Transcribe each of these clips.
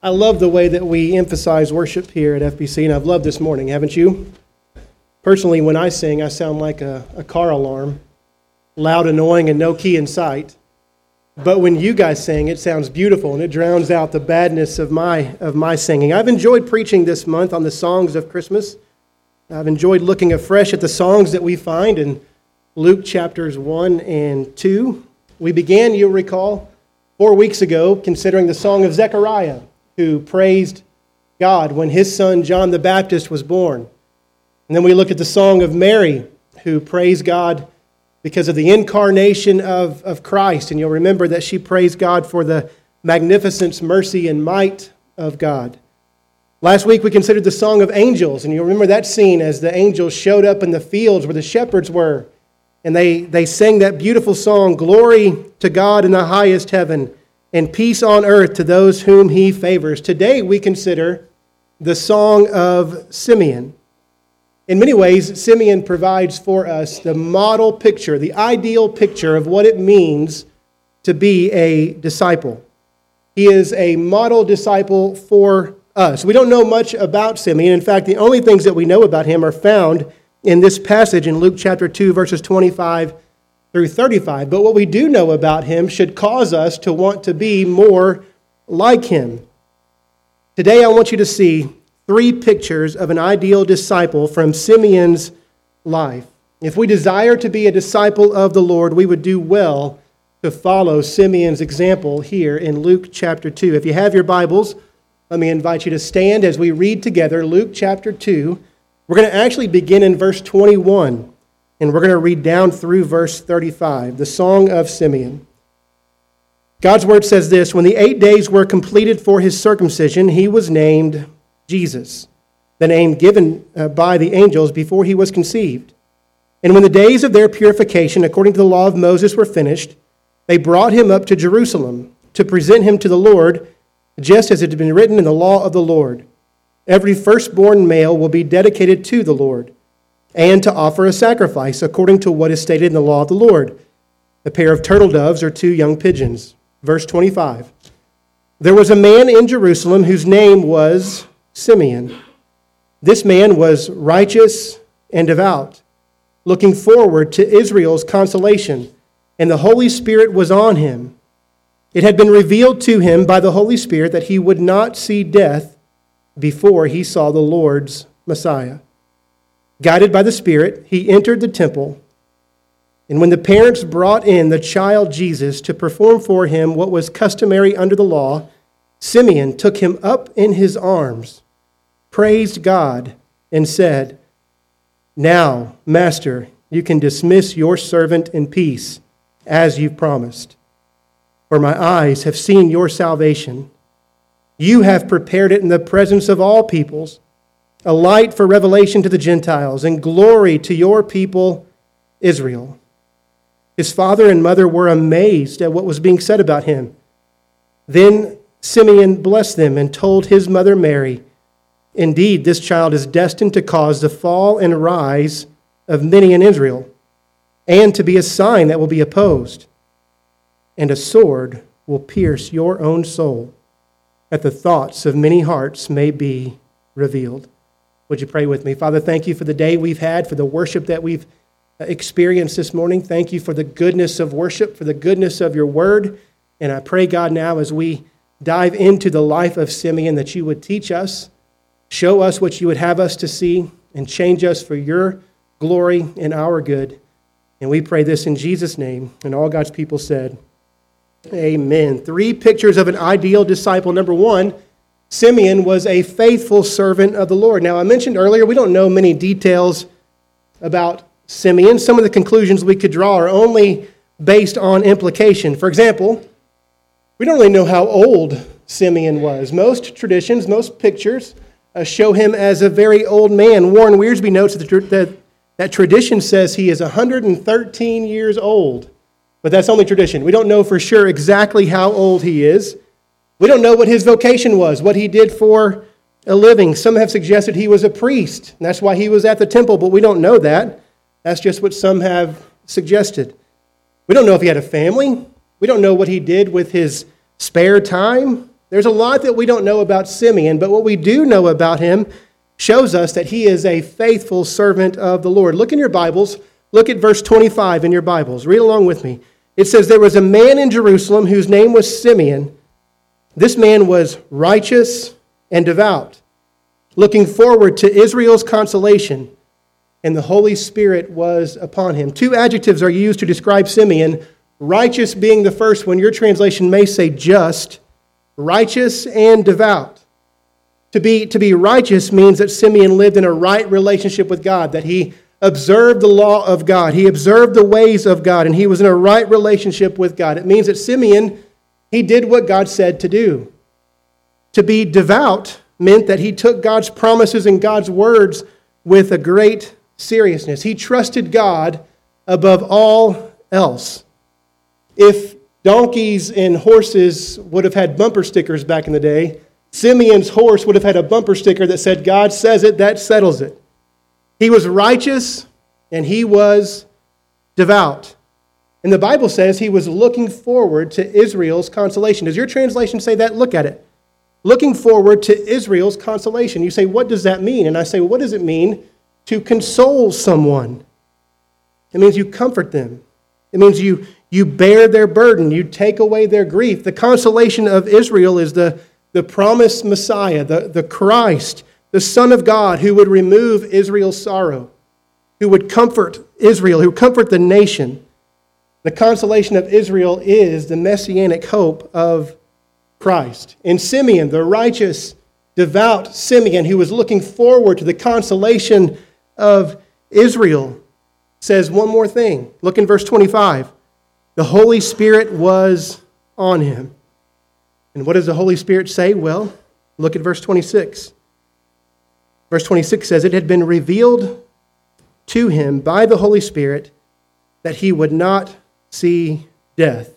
I love the way that we emphasize worship here at FBC, and I've loved this morning, haven't you? Personally, when I sing, I sound like a car alarm, loud, annoying, and no key in sight. But when you guys sing, it sounds beautiful, and it drowns out the badness of my singing. I've enjoyed preaching this month on the songs of Christmas. I've enjoyed looking afresh at the songs that we find in Luke chapters 1 and 2. We began, you'll recall, 4 weeks ago, considering the song of Zechariah, who praised God when his son John the Baptist was born. And then we looked at the song of Mary, who praised God because of the incarnation of Christ. And you'll remember that she praised God for the magnificence, mercy, and might of God. Last week we considered the song of angels, and you'll remember that scene as the angels showed up in the fields where the shepherds were. And they sang that beautiful song, "Glory to God in the highest heaven, and peace on earth to those whom he favors." Today we consider the song of Simeon. In many ways, Simeon provides for us the model picture, the ideal picture of what it means to be a disciple. He is a model disciple for us. We don't know much about Simeon. In fact, the only things that we know about him are found in this passage in Luke chapter 2, verses 25 through 35. But what we do know about him should cause us to want to be more like him. Today I want you to see 3 pictures of an ideal disciple from Simeon's life. If we desire to be a disciple of the Lord, we would do well to follow Simeon's example here in Luke chapter 2. If you have your Bibles, let me invite you to stand as we read together Luke chapter 2. We're going to actually begin in verse 21, and we're going to read down through verse 35, the Song of Simeon. God's word says this: "When the 8 days were completed for his circumcision, he was named Jesus, the name given by the angels before he was conceived. And when the days of their purification, according to the law of Moses, were finished, they brought him up to Jerusalem to present him to the Lord, just as it had been written in the law of the Lord. Every firstborn male will be dedicated to the Lord, and to offer a sacrifice according to what is stated in the law of the Lord, a pair of turtle doves or 2 young pigeons." Verse 25. "There was a man in Jerusalem whose name was Simeon. This man was righteous and devout, looking forward to Israel's consolation, and the Holy Spirit was on him. It had been revealed to him by the Holy Spirit that he would not see death before he saw the Lord's Messiah. Guided by the Spirit, he entered the temple, and when the parents brought in the child Jesus to perform for him what was customary under the law, Simeon took him up in his arms, praised God, and said, 'Now, Master, you can dismiss your servant in peace, as you've promised. For my eyes have seen your salvation. You have prepared it in the presence of all peoples, a light for revelation to the Gentiles, and glory to your people, Israel.' His father and mother were amazed at what was being said about him. Then Simeon blessed them and told his mother Mary, 'Indeed, this child is destined to cause the fall and rise of many in Israel, and to be a sign that will be opposed. And a sword will pierce your own soul, that the thoughts of many hearts may be revealed.'" Would you pray with me? Father, thank you for the day we've had, for the worship that we've experienced this morning. Thank you for the goodness of worship, for the goodness of your word. And I pray, God, now as we dive into the life of Simeon, that you would teach us, show us what you would have us to see, and change us for your glory and our good. And we pray this in Jesus' name. And all God's people said, amen. 3 pictures of an ideal disciple. Number 1, Simeon was a faithful servant of the Lord. Now, I mentioned earlier, we don't know many details about Simeon. Some of the conclusions we could draw are only based on implication. For example, we don't really know how old Simeon was. Most traditions, most pictures show him as a very old man. Warren Wiersbe notes that tradition says he is 113 years old. But that's only tradition. We don't know for sure exactly how old he is. We don't know what his vocation was, what he did for a living. Some have suggested he was a priest, and that's why he was at the temple, but we don't know that. That's just what some have suggested. We don't know if he had a family. We don't know what he did with his spare time. There's a lot that we don't know about Simeon, but what we do know about him shows us that he is a faithful servant of the Lord. Look in your Bibles. Look at verse 25 in your Bibles. Read along with me. It says, "There was a man in Jerusalem whose name was Simeon. This man was righteous and devout, looking forward to Israel's consolation, and the Holy Spirit was upon him." Two adjectives are used to describe Simeon, righteous being the first one. Your translation may say just, righteous and devout. To be righteous means that Simeon lived in a right relationship with God, that he observed the law of God, he observed the ways of God, and he was in a right relationship with God. It means that Simeon, he did what God said to do. To be devout meant that he took God's promises and God's words with a great seriousness. He trusted God above all else. If donkeys and horses would have had bumper stickers back in the day, Simeon's horse would have had a bumper sticker that said, "God says it, that settles it." He was righteous and he was devout. And the Bible says he was looking forward to Israel's consolation. Does your translation say that? Look at it. Looking forward to Israel's consolation. You say, what does that mean? And I say, well, what does it mean to console someone? It means you comfort them. It means you bear their burden. You take away their grief. The consolation of Israel is the promised Messiah, the Christ, the Son of God, who would remove Israel's sorrow, who would comfort Israel, who would comfort the nation. The consolation of Israel is the messianic hope of Christ. And Simeon, the righteous, devout Simeon, who was looking forward to the consolation of Israel, says one more thing. Look in verse 25. The Holy Spirit was on him. And what does the Holy Spirit say? Well, look at verse 26. Verse 26 says, "It had been revealed to him by the Holy Spirit that he would not see death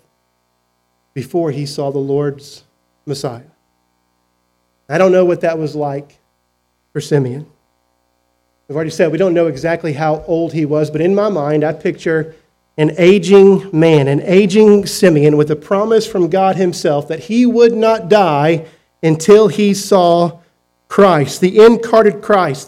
before he saw the Lord's Messiah." I don't know what that was like for Simeon. We've already said we don't know exactly how old he was, but in my mind I picture an aging man, an aging Simeon with a promise from God himself that he would not die until he saw Christ, the incarnated Christ,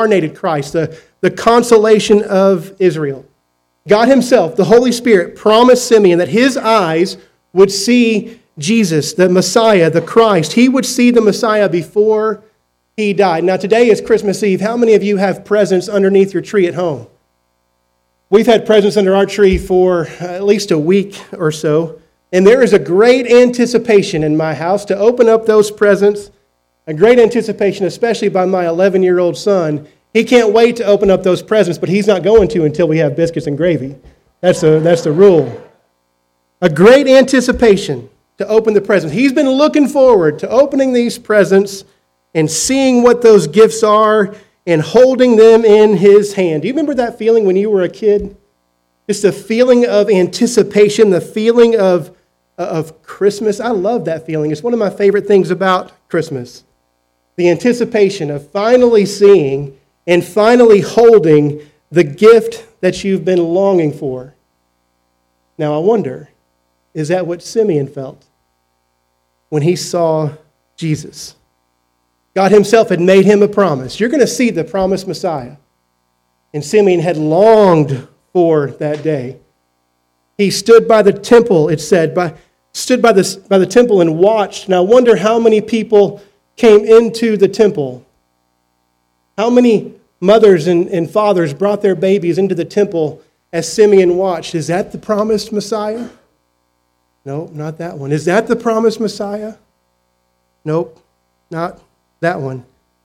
the consolation of Israel. God himself, the Holy Spirit, promised Simeon that his eyes would see Jesus, the Messiah, the Christ. He would see the Messiah before he died. Now, today is Christmas Eve. How many of you have presents underneath your tree at home? We've had presents under our tree for at least a week or so, and there is a great anticipation in my house to open up those presents, a great anticipation, especially by my 11-year-old son. He can't wait to open up those presents, but he's not going to until we have biscuits and gravy. That's the rule. A great anticipation to open the presents. He's been looking forward to opening these presents and seeing what those gifts are and holding them in his hand. Do you remember that feeling when you were a kid? Just the feeling of anticipation, the feeling of Christmas. I love that feeling. It's one of my favorite things about Christmas. The anticipation of finally seeing and finally holding the gift that you've been longing for. Now I wonder, is that what Simeon felt when he saw Jesus? God himself had made him a promise. You're going to see the promised Messiah. And Simeon had longed for that day. He stood by the temple, it said, stood by the temple and watched. And I wonder how many people came into the temple. How many mothers and fathers brought their babies into the temple as Simeon watched? Is that the promised Messiah? Nope, not that one. Is that the promised Messiah? Nope, not that one.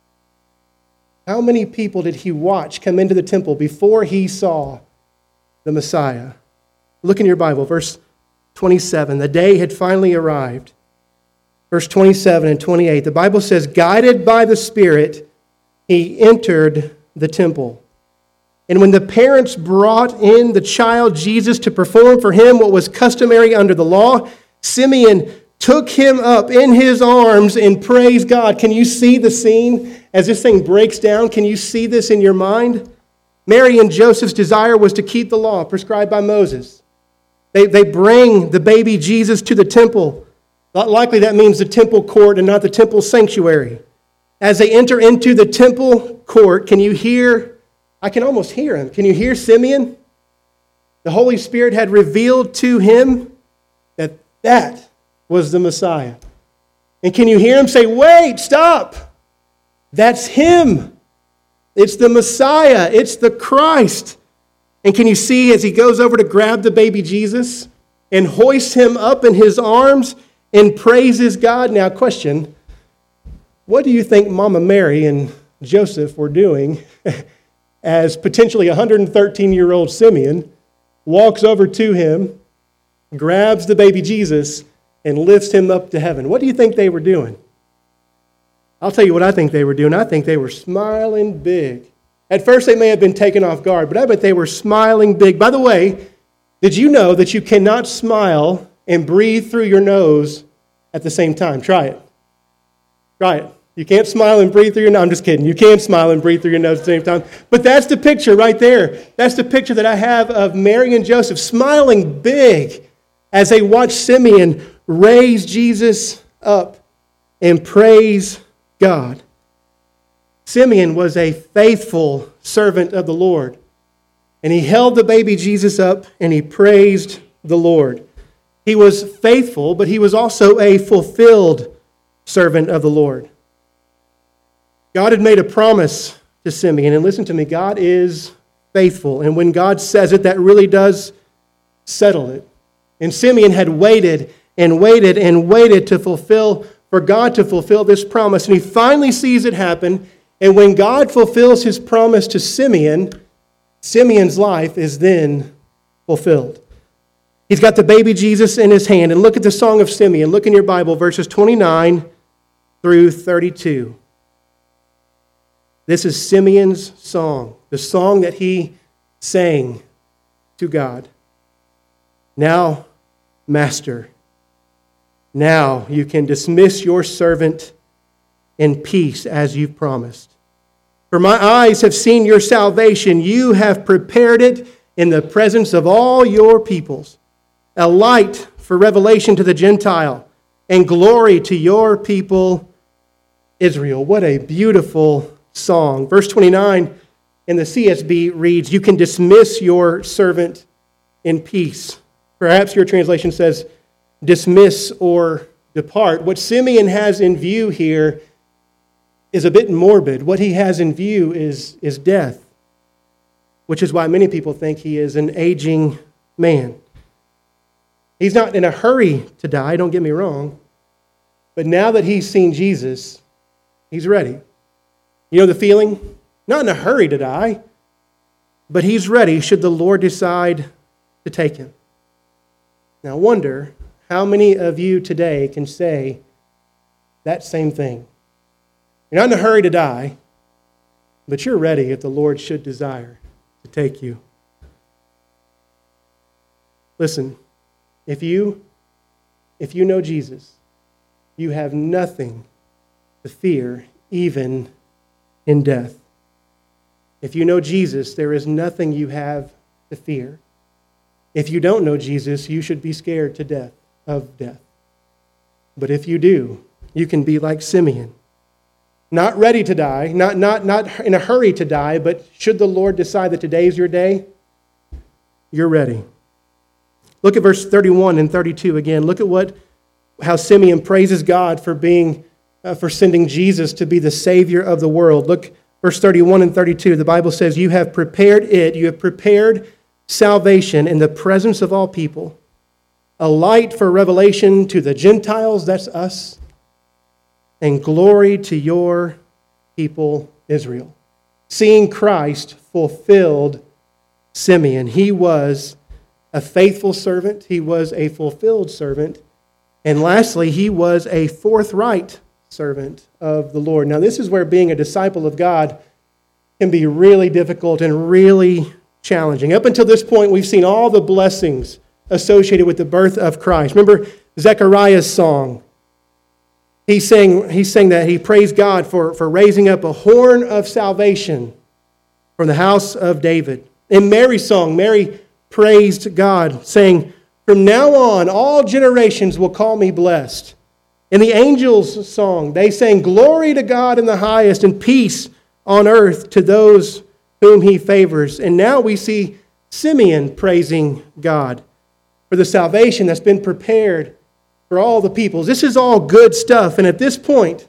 How many people did he watch come into the temple before he saw the Messiah? Look in your Bible, verse 27. The day had finally arrived. Verse 27 and 28. The Bible says, guided by the Spirit, he entered the temple. And when the parents brought in the child Jesus to perform for him what was customary under the law, Simeon took him up in his arms and praised God. Can you see the scene as this thing breaks down? Can you see this in your mind? Mary and Joseph's desire was to keep the law prescribed by Moses. They bring the baby Jesus to the temple. Likely that means the temple court and not the temple sanctuary. As they enter into the temple court, can you hear? I can almost hear him. Can you hear Simeon? The Holy Spirit had revealed to him that was the Messiah. And can you hear him say, wait, stop. That's him. It's the Messiah. It's the Christ. And can you see as he goes over to grab the baby Jesus and hoists him up in his arms and praises God? Now, question, what do you think Mama Mary and Joseph were doing as potentially 113-year-old Simeon walks over to him, grabs the baby Jesus, and lifts him up to heaven? What do you think they were doing? I'll tell you what I think they were doing. I think they were smiling big. At first, they may have been taken off guard, but I bet they were smiling big. By the way, did you know that you cannot smile and breathe through your nose at the same time? Try it. Try it. You can't smile and breathe through your nose. I'm just kidding. You can smile and breathe through your nose at the same time. But that's the picture right there. That's the picture that I have of Mary and Joseph smiling big as they watch Simeon raise Jesus up and praise God. Simeon was a faithful servant of the Lord. And he held the baby Jesus up and he praised the Lord. He was faithful, but he was also a fulfilled servant of the Lord. God had made a promise to Simeon. And listen to me, God is faithful. And when God says it, that really does settle it. And Simeon had waited and waited and waited for God to fulfill this promise. And he finally sees it happen. And when God fulfills his promise to Simeon, Simeon's life is then fulfilled. He's got the baby Jesus in his hand. And look at the Song of Simeon. Look in your Bible, verses 29 through 32. This is Simeon's song, the song that he sang to God. Now, Master, now you can dismiss your servant in peace as you've promised. For my eyes have seen your salvation. You have prepared it in the presence of all your peoples, a light for revelation to the Gentile and glory to your people, Israel. What a beautiful song. Verse 29 in the CSB reads, you can dismiss your servant in peace. Perhaps your translation says dismiss or depart. What Simeon has in view here is a bit morbid. What he has in view is death, which is why many people think he is an aging man. He's not in a hurry to die, don't get me wrong, but now that he's seen Jesus, he's ready. You know the feeling? Not in a hurry to die, but he's ready should the Lord decide to take him. Now, I wonder how many of you today can say that same thing. You're not in a hurry to die, but you're ready if the Lord should desire to take you. Listen, if you know Jesus, you have nothing to fear, even in death. If you know Jesus, there is nothing you have to fear. If you don't know Jesus, you should be scared to death of death. But if you do, you can be like Simeon. Not ready to die, not in a hurry to die, but should the Lord decide that today is your day, you're ready. Look at verse 31 and 32 again. Look at how Simeon praises God for sending Jesus to be the Savior of the world. Look, verse 31 and 32. The Bible says, you have prepared salvation in the presence of all people, a light for revelation to the Gentiles, that's us, and glory to your people, Israel. Seeing Christ fulfilled Simeon. He was a faithful servant. He was a fulfilled servant. And lastly, he was a forthright servant of the Lord. Now, this is where being a disciple of God can be really difficult and really challenging. Up until this point, we've seen all the blessings associated with the birth of Christ. Remember Zechariah's song. He sang that he praised God for raising up a horn of salvation from the house of David. In Mary's song, Mary praised God, saying, from now on, all generations will call me blessed. In the angels' song, they sang, "Glory to God in the highest and peace on earth to those whom he favors." And now we see Simeon praising God for the salvation that's been prepared for all the peoples. This is all good stuff. And at this point,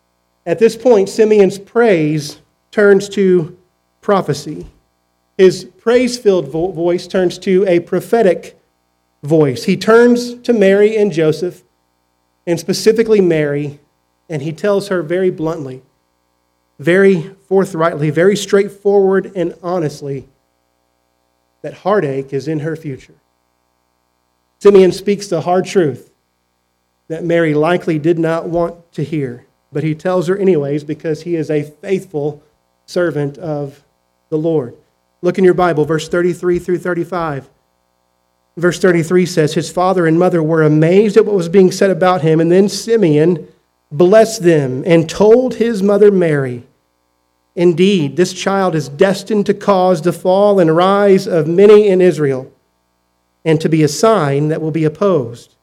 Simeon's praise turns to prophecy. His praise-filled voice turns to a prophetic voice. He turns to Mary and Joseph, and specifically Mary, and he tells her very bluntly, very forthrightly, very straightforward and honestly, that heartache is in her future. Simeon speaks the hard truth that Mary likely did not want to hear, but he tells her anyways because he is a faithful servant of the Lord. Look in your Bible, verse 33 through 35. Verse 33 says, "His father and mother were amazed at what was being said about him, and then Simeon blessed them and told his mother Mary, 'Indeed, this child is destined to cause the fall and rise of many in Israel, and to be a sign that will be opposed.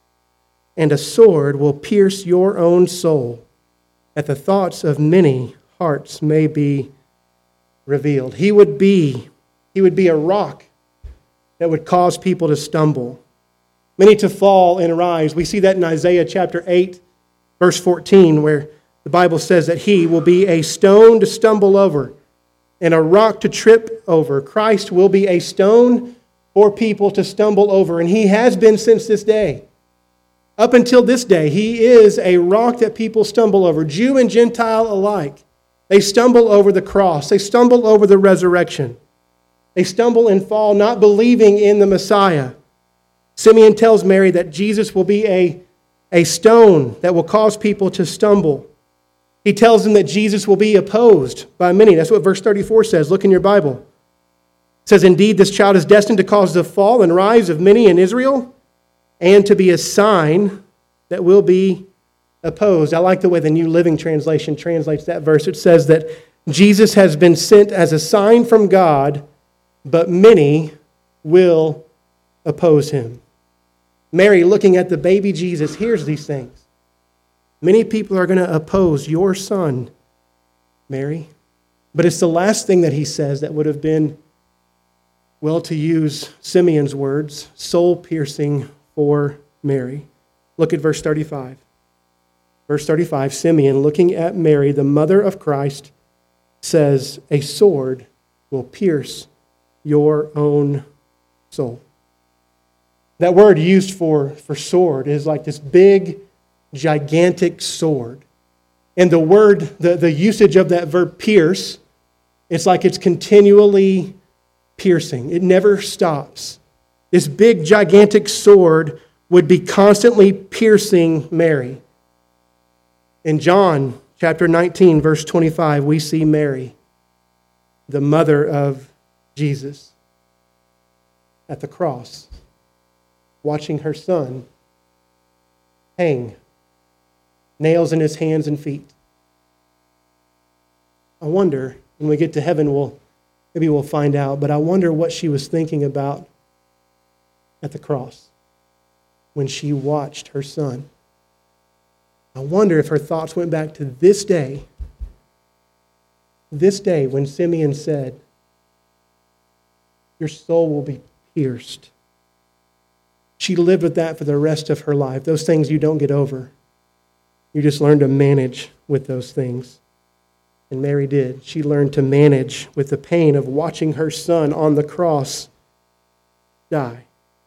And a sword will pierce your own soul, that the thoughts of many hearts may be revealed.'" He would be a rock that would cause people to stumble, many to fall and rise. We see that in Isaiah chapter 8, verse 14, where the Bible says that he will be a stone to stumble over and a rock to trip over. Christ will be a stone for people to stumble over, and he has been since this day. Up until this day, he is a rock that people stumble over, Jew and Gentile alike. They stumble over the cross. They stumble over the resurrection. They stumble and fall not believing in the Messiah. Simeon tells Mary that Jesus will be a stone that will cause people to stumble. He tells them that Jesus will be opposed by many. That's what verse 34 says. Look in your Bible. It says, "Indeed, this child is destined to cause the fall and rise of many in Israel, and to be a sign that will be opposed." I like the way the New Living Translation translates that verse. It says that Jesus has been sent as a sign from God, but many will oppose him. Mary, looking at the baby Jesus, hears these things. Many people are going to oppose your son, Mary. But it's the last thing that he says that would have been, well, to use Simeon's words, soul-piercing for Mary. Look at verse 35. Verse 35, Simeon, looking at Mary, the mother of Christ, says, "A sword will pierce your own soul." That word used for sword is like this big, gigantic sword. And the word, the usage of that verb pierce, it's like it's continually piercing. It never stops. This big, gigantic sword would be constantly piercing Mary. In John chapter 19, verse 25, we see Mary, the mother of Jesus, at the cross, watching her son hang, nails in his hands and feet. I wonder, when we get to heaven, maybe we'll find out, but I wonder what she was thinking about at the cross when she watched her son. I wonder if her thoughts went back to this day when Simeon said, "Your soul will be pierced." She lived with that for the rest of her life. Those things you don't get over. You just learn to manage with those things. And Mary did. She learned to manage with the pain of watching her son on the cross die.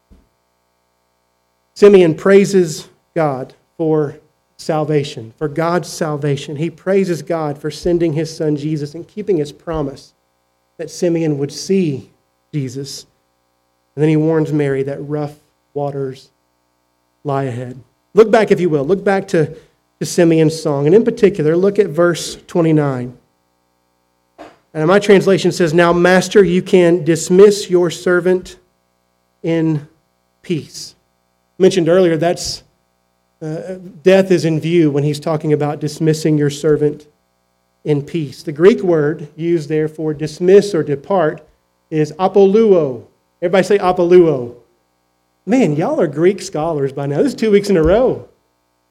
Simeon praises God for salvation, for God's salvation. He praises God for sending his son Jesus and keeping his promise that Simeon would see Jesus. And then he warns Mary that rough waters lie ahead. Look back, if you will. Look back to Simeon's song. And in particular, look at verse 29. And my translation says, "Now, Master, you can dismiss your servant in peace." Mentioned earlier, that's death is in view when he's talking about dismissing your servant in peace. The Greek word used there for dismiss or depart is apoluo. Everybody say apoluo. Man, y'all are Greek scholars by now. This is 2 weeks in a row.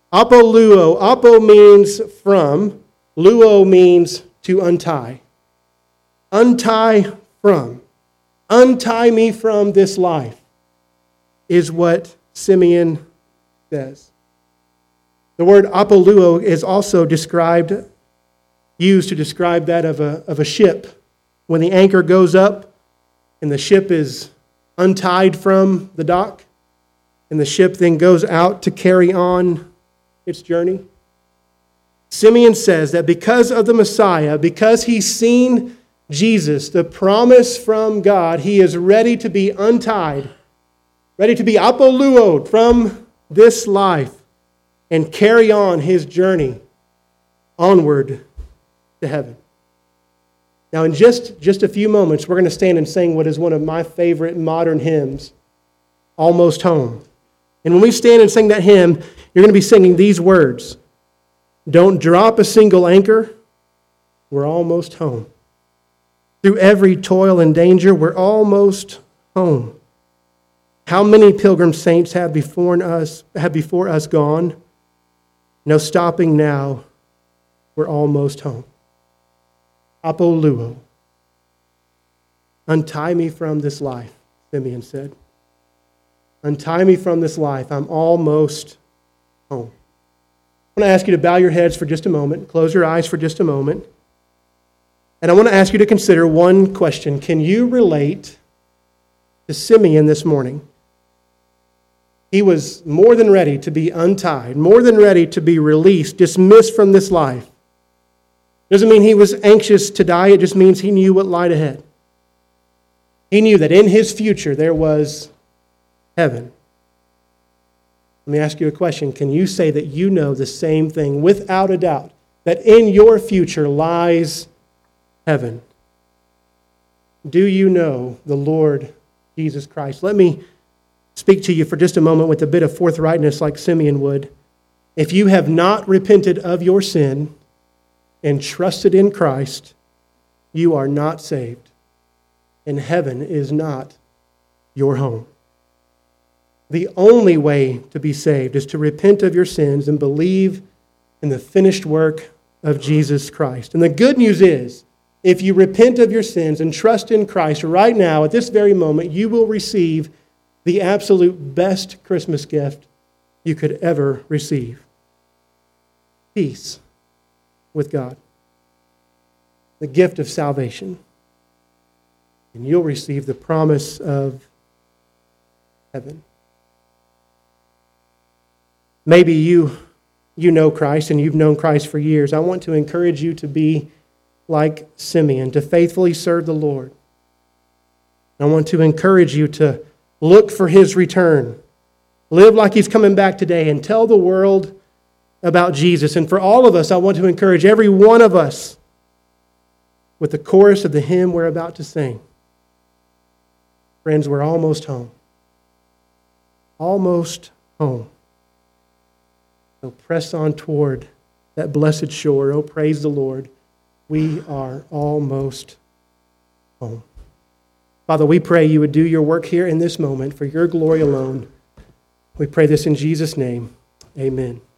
Apoluo. Apo means from. Luo means to untie. Untie from. Untie me from this life is what Simeon says. The word apoluo is also used to describe that of a ship. When the anchor goes up and the ship is untied from the dock, and the ship then goes out to carry on its journey. Simeon says that because of the Messiah, because he's seen Jesus, the promise from God, he is ready to be untied, ready to be apoluoed from this life and carry on his journey onward to heaven. Now, in just a few moments, we're going to stand and sing what is one of my favorite modern hymns, Almost Home. And when we stand and sing that hymn, you're going to be singing these words. Don't drop a single anchor. We're almost home. Through every toil and danger, we're almost home. How many pilgrim saints have before us gone? No stopping now. We're almost home. Apoluo. Untie me from this life, Simeon said. Untie me from this life. I'm almost home. I want to ask you to bow your heads for just a moment, close your eyes for just a moment. And I want to ask you to consider one question. Can you relate to Simeon this morning? He was more than ready to be untied, more than ready to be released, dismissed from this life. Doesn't mean he was anxious to die. It just means he knew what lied ahead. He knew that in his future there was heaven. Let me ask you a question. Can you say that you know the same thing without a doubt, that in your future lies heaven? Do you know the Lord Jesus Christ? Let me speak to you for just a moment with a bit of forthrightness like Simeon would. If you have not repented of your sin and trusted in Christ, you are not saved. And heaven is not your home. The only way to be saved is to repent of your sins and believe in the finished work of Jesus Christ. And the good news is, if you repent of your sins and trust in Christ right now, at this very moment, you will receive the absolute best Christmas gift you could ever receive. Peace with God. The gift of salvation. And you'll receive the promise of heaven. Maybe you know Christ and you've known Christ for years. I want to encourage you to be like Simeon, to faithfully serve the Lord. I want to encourage you to look for his return. Live like he's coming back today and tell the world about Jesus. And for all of us, I want to encourage every one of us with the chorus of the hymn we're about to sing. Friends, we're almost home. Almost home. So press on toward that blessed shore. Oh, praise the Lord. We are almost home. Father, we pray you would do your work here in this moment for your glory alone. We pray this in Jesus' name. Amen.